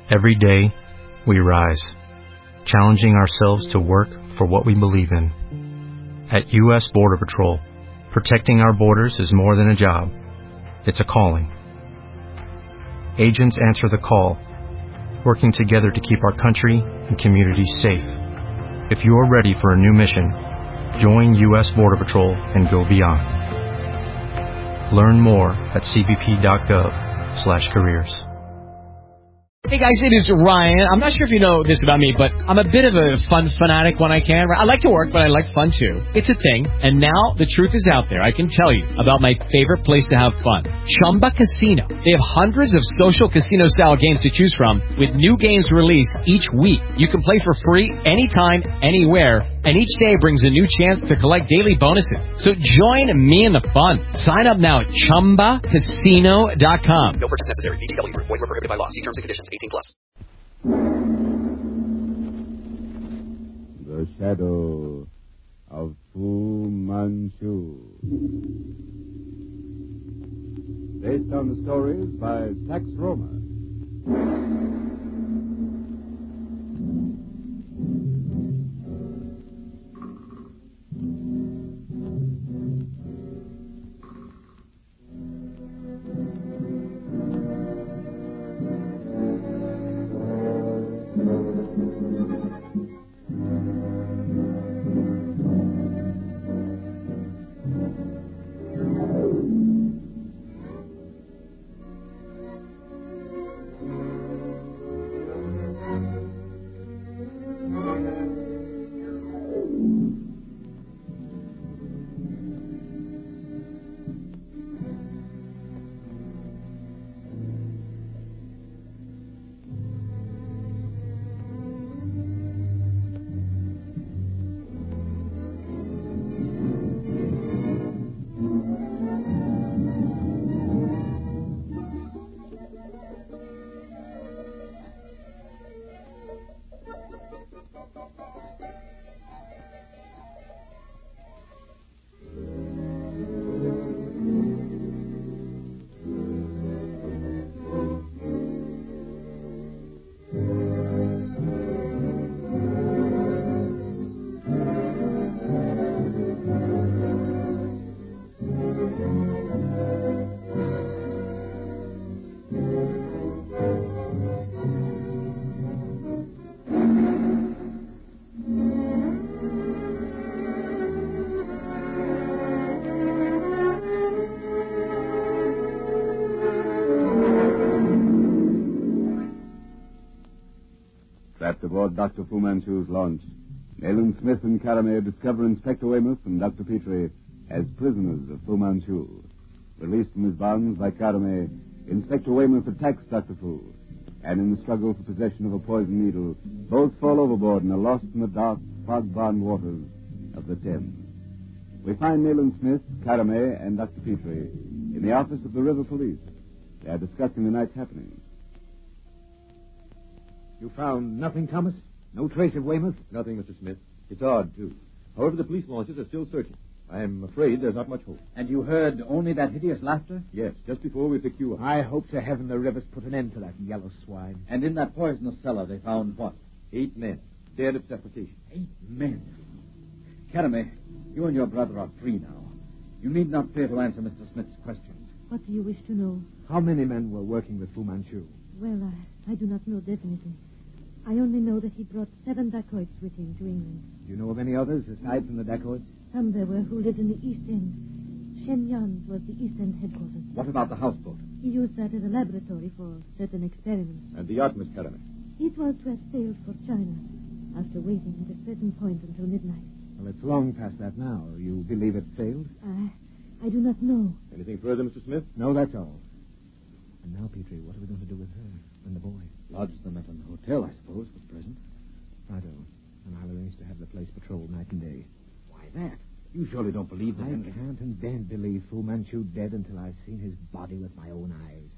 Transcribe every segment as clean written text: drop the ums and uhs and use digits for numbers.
Every day, we rise, challenging ourselves to work for what we believe in. At U.S. Border Patrol, protecting our borders is more than a job. It's a calling. Agents answer the call, working together to keep our country and communities safe. If you are ready for a new mission, join U.S. Border Patrol and go beyond. Learn more at cbp.gov/careers. Hey guys, it is Ryan. I'm not sure if you know this about me, but I'm a bit of a fun fanatic when I can. I like to work, but I like fun too. It's a thing. And now the truth is out there. I can tell you about my favorite place to have fun. Chumba Casino. They have hundreds of social casino style games to choose from with new games released each week. You can play for free anytime, anywhere. And each day brings a new chance to collect daily bonuses. So join me in the fun. Sign up now at ChumbaCasino.com. No purchase necessary. VGW. Void where prohibited by law. See terms and conditions. 18+. The Shadow of Fu Manchu. Based on the stories by Sax Rohmer. Trapped aboard Dr. Fu Manchu's launch, Nayland Smith and Caramel discover Inspector Weymouth and Dr. Petrie as prisoners of Fu Manchu. Released from his bonds by Caramel, Inspector Weymouth attacks Dr. Fu, and in the struggle for possession of a poison needle, both fall overboard and are lost in the dark, fog-bound waters of the Thames. We find Nayland Smith, Caramel, and Dr. Petrie in the office of the River Police. They are discussing the night's happenings. You found nothing, Thomas? No trace of Weymouth? Nothing, Mr. Smith. It's odd, too. However, the police launches are still searching. I'm afraid there's not much hope. And you heard only that hideous laughter? Yes, just before we picked you up. I hope to heaven the River's put an end to that yellow swine. And in that poisonous cellar they found what? 8 men, dead of suffocation. 8 men? Caramel, you and your brother are free now. You need not fear to answer Mr. Smith's questions. What do you wish to know? How many men were working with Fu Manchu? Well, I do not know definitely. I only know that he brought 7 dacoits with him to England. Do you know of any others aside from the dacoits? Some there were who lived in the East End. Shen Yan was the East End headquarters. What about the houseboat? He used that as a laboratory for certain experiments. And the yacht, Miss Caramel? It was to have sailed for China after waiting at a certain point until midnight. Well, it's long past that now. You believe it sailed? I do not know. Anything further, Mr. Smith? No, that's all. And now, Petrie, what are we going to do with her and the boy? Lodge them at an hotel, I suppose, for the present. Righto. And I'll arrange to have the place patrolled night and day. Why that? You surely don't believe that. I can't and daren't believe Fu Manchu dead until I've seen his body with my own eyes.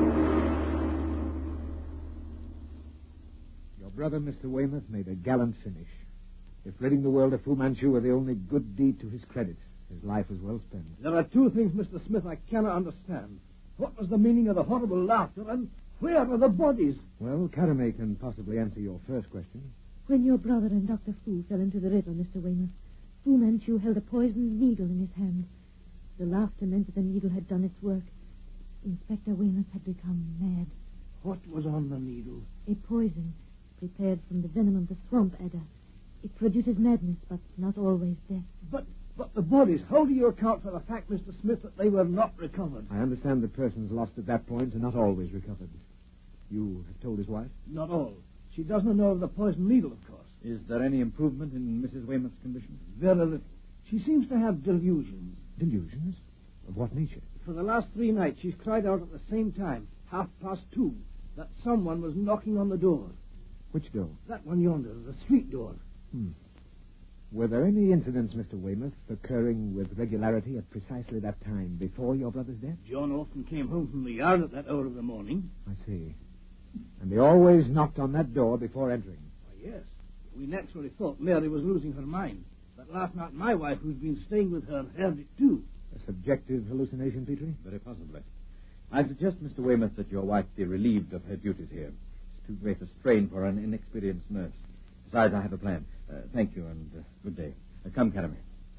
Your brother, Mr. Weymouth, made a gallant finish. If ridding the world of Fu Manchu were the only good deed to his credit, his life was well spent. There are 2 things, Mr. Smith, I cannot understand. What was the meaning of the horrible laughter, and Where are the bodies? Well, Karame can possibly answer your first question. When your brother and Dr. Fu fell into the river, Mr. Weymouth, Fu Manchu held a poisoned needle in his hand. The laughter meant that the needle had done its work. Inspector Weymouth had become mad. What was on the needle? A poison prepared from the venom of the swamp adder. It produces madness, but not always death. But the bodies, how do you account for the fact, Mr. Smith, that they were not recovered? I understand that persons lost at that point are not always recovered. You have told his wife? Not all. She doesn't know of the poisoned needle, of course. Is there any improvement in Mrs. Weymouth's condition? Very little. She seems to have delusions. Delusions? Of what nature? For the last 3 nights, she's cried out at the same time, 2:30, that someone was knocking on the door. Which door? That one yonder, the street door. Were there any incidents, Mr. Weymouth, occurring with regularity at precisely that time before your brother's death? John often came home from the yard at that hour of the morning. I see. And they always knocked on that door before entering. Why, yes. We naturally thought Mary was losing her mind. But last night my wife, who's been staying with her, heard it too. A subjective hallucination, Petrie? Very possibly. I suggest, Mr. Weymouth, that your wife be relieved of her duties here. It's too great a strain for an inexperienced nurse. Besides, I have a plan. Thank you, and good day. Come, Karame.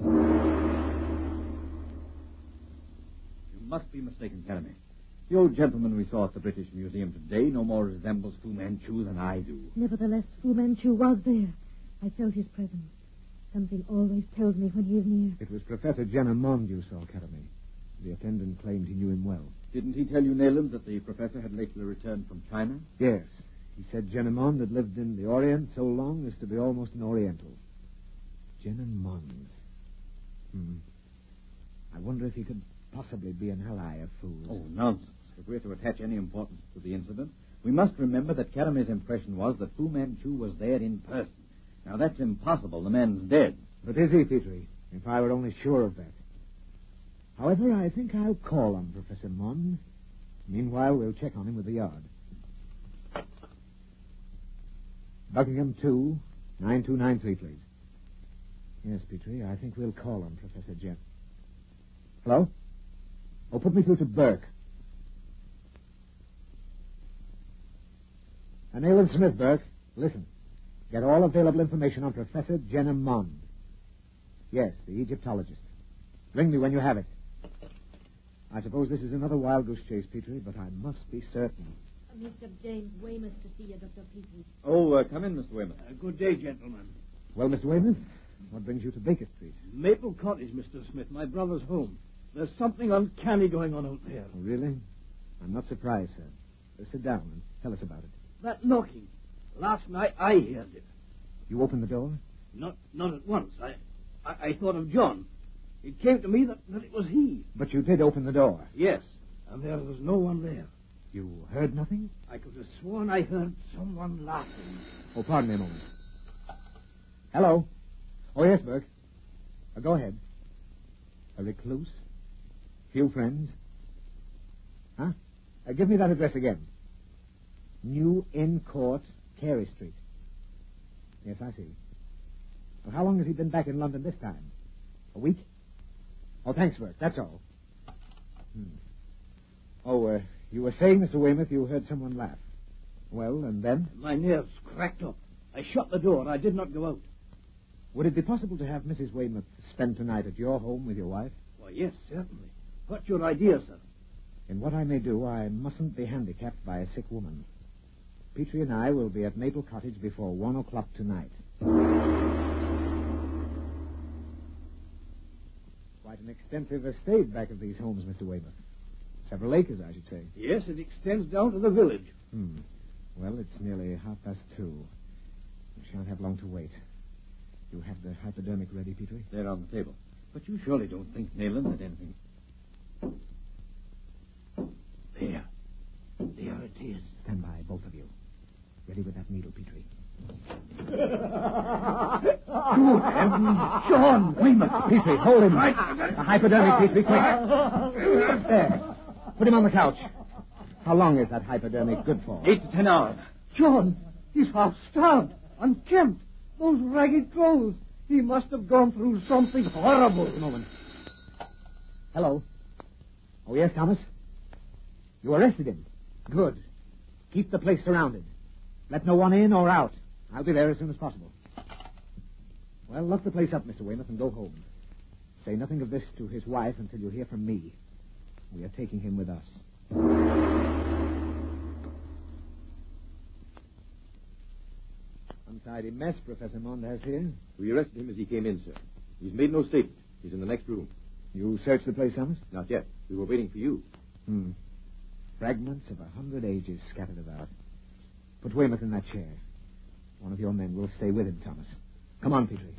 You must be mistaken, Karame. The old gentleman we saw at the British Museum today no more resembles Fu Manchu than I do. Nevertheless, Fu Manchu was there. I felt his presence. Something always tells me when he is near. It was Professor Jenner Mond you saw, Karame. The attendant claimed he knew him well. Didn't he tell you, Nelam, that the professor had lately returned from China? Yes. He said Jenner Mond had lived in the Orient so long as to be almost an Oriental. Jenner Mond. I wonder if he could possibly be an ally of Fu's. Oh, nonsense. If we're to attach any importance to the incident, we must remember that Karame's impression was that Fu Manchu was there in person. Now, that's impossible. The man's dead. But is he, Petrie? If I were only sure of that. However, I think I'll call on Professor Mond. Meanwhile, we'll check on him with the yard. Buckingham 2, 9293, please. Yes, Petrie, I think we'll call on Professor Jen. Hello? Oh, put me through to Burke. Nayland Smith, Burke. Listen. Get all available information on Professor Jenner Mond. Yes, the Egyptologist. Ring me when you have it. I suppose this is another wild goose chase, Petrie, but I must be certain. Mr. James Weymouth to see you, Dr. Petrie. Oh, come in, Mr. Weymouth. Good day, gentlemen. Well, Mr. Weymouth, what brings you to Baker Street? Maple Cottage, Mr. Smith, my brother's home. There's something uncanny going on out there. Oh, really? I'm not surprised, sir. Sit down and tell us about it. That knocking. Last night I heard it. You opened the door? Not at once. I thought of John. It came to me that it was he. But you did open the door? Yes, and there was no one there. You heard nothing? I could have sworn I heard someone laughing. Oh, pardon me a moment. Hello? Oh, yes, Burke. Go ahead. A recluse? Few friends? Huh? Give me that address again. New Inn Court, Carey Street. Yes, I see. Well, how long has he been back in London this time? A week? Oh, thanks, Burke. That's all. Oh, you were saying, Mr. Weymouth, you heard someone laugh. Well, and then? My nerves cracked up. I shut the door. I did not go out. Would it be possible to have Mrs. Weymouth spend tonight at your home with your wife? Why, yes, certainly. What's your idea, sir? In what I may do, I mustn't be handicapped by a sick woman. Petrie and I will be at Maple Cottage before 1 o'clock tonight. Quite an extensive estate back of these homes, Mr. Weymouth. Several acres, I should say. Yes, it extends down to the village. Well, it's nearly 2:30. We shan't have long to wait. You have the hypodermic ready, Petrie? They're on the table. But you surely don't think, Nayland, that anything... There it is. Stand by, both of you. Ready with that needle, Petrie. Good heavens, John Weymouth. Petrie, hold him. The hypodermic, Petrie, quick. There. Put him on the couch. How long is that hypodermic good for? 8 to 10 hours. John, he's half starved, unkempt. Those ragged clothes. He must have gone through something horrible. Just a moment. Hello. Oh, yes, Thomas? You arrested him. Good. Keep the place surrounded. Let no one in or out. I'll be there as soon as possible. Well, lock the place up, Mr. Weymouth, and go home. Say nothing of this to his wife until you hear from me. We are taking him with us. Untidy mess Professor Mond has here. We arrested him as he came in, sir. He's made no statement. He's in the next room. You searched the place, Thomas? Not yet. We were waiting for you. Fragments of 100 ages scattered about. Put Weymouth in that chair. One of your men will stay with him, Thomas. Come on, Petrie.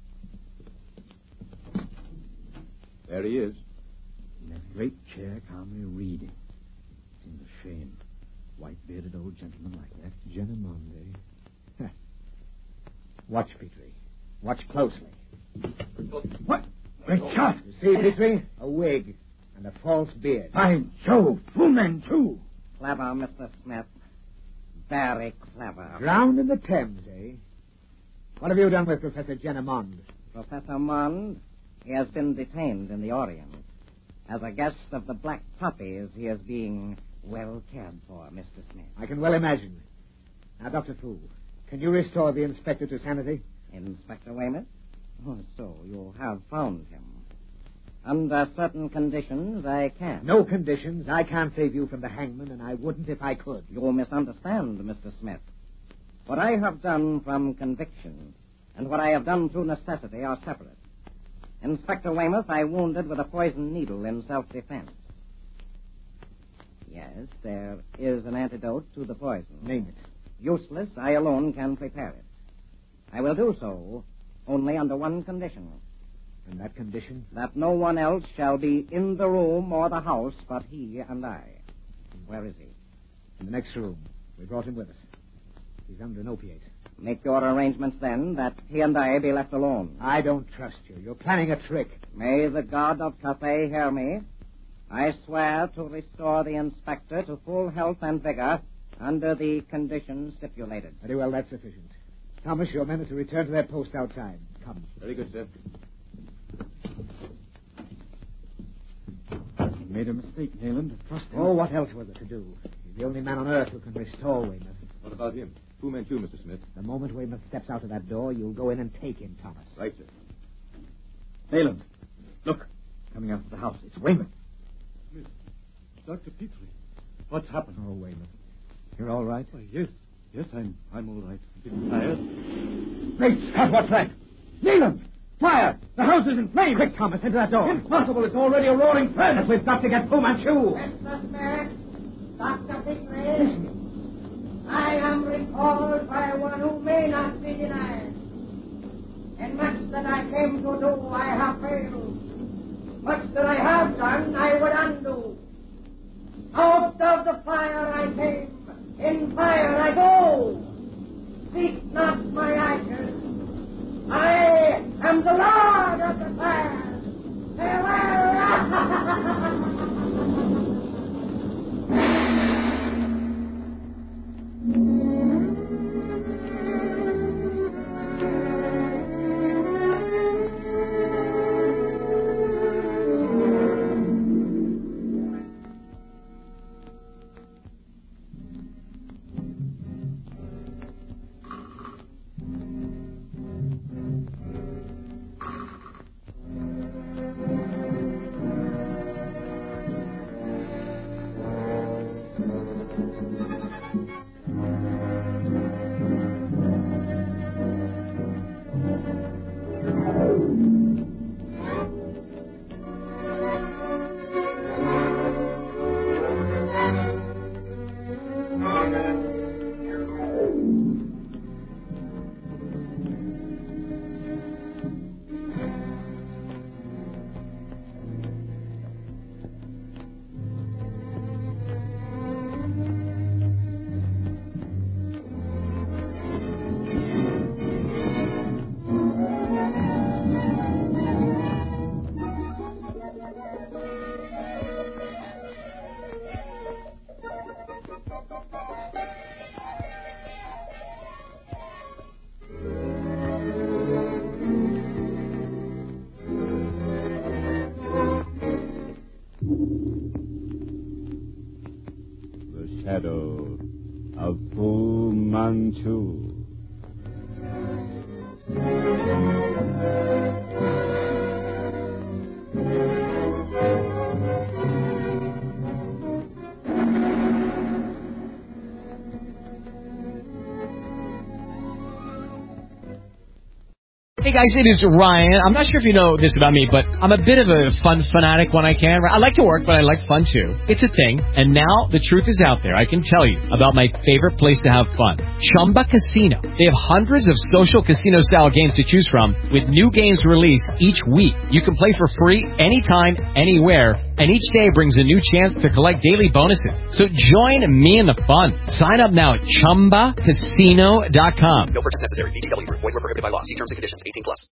There he is. In that great chair, calmly reading. Seems a shame. White-bearded old gentleman like that. Genemonde. Watch, Petrie. Watch closely. What? Great shot. You see, Petrie? A wig and a false beard. By Jove, Fu Manchu. Clever, Mr. Smith. Very clever. Drowned in the Thames, eh? What have you done with Professor Genemond? Professor Mond, he has been detained in the Orient. As a guest of the Black Poppies, he is being well cared for, Mr. Smith. I can well imagine. Now, Dr. Fu, can you restore the inspector to sanity? Inspector Weymouth? Oh, so you have found him. Under certain conditions, I can. No conditions. I can't save you from the hangman, and I wouldn't if I could. You misunderstand, Mr. Smith. What I have done from conviction and what I have done through necessity are separate. Inspector Weymouth, I wounded with a poisoned needle in self-defense. Yes, there is an antidote to the poison. Name it. Useless, I alone can prepare it. I will do so only under one condition. And that condition? That no one else shall be in the room or the house but he and I. Where is he? In the next room. We brought him with us. He's under an opiate. Make your arrangements, then, that he and I be left alone. I don't trust you. You're planning a trick. May the god of Cathay hear me. I swear to restore the inspector to full health and vigor under the conditions stipulated. Very well, that's sufficient. Thomas, your men are to return to their posts outside. Come. Very good, sir. You made a mistake, Nayland. Trust him. Oh, what else was there to do? He's the only man on earth who can restore Weymouth. What about him? Fu Manchu, Mr. Smith. The moment Weymouth steps out of that door, you'll go in and take him, Thomas. Right, sir. Nayland, look. Coming out of the house. It's Weymouth. Smith. Dr. Petrie. What's happened? Oh, Weymouth. You're all right? Why, yes. Yes, I'm all right. A bit tired. Great Scott, what's that? Nayland! Fire! The house is in flames! Quick, Thomas, into that door. Impossible. It's already a roaring furnace. But we've got to get Fu Manchu. Mr. Smith, Dr. Petrie, I am recalled by one who may not be denied. In much that I came to do, I have failed. Much that I have done, I would undo. Out of the fire I came, in fire I go. Seek not my ashes. I am the Lord of the fire. Farewell. Manchu. Hey guys, it is Ryan. I'm not sure if you know this about me, but I'm a bit of a fun fanatic when I can. I like to work, but I like fun too. It's a thing. And now the truth is out there. I can tell you about my favorite place to have fun. Chumba Casino. They have hundreds of social casino style games to choose from with new games released each week. You can play for free anytime, anywhere. And each day brings a new chance to collect daily bonuses. So join me in the fun. Sign up now at ChumbaCasino.com. No purchase necessary. VGW. Void where prohibited by law. See terms and conditions. 18+.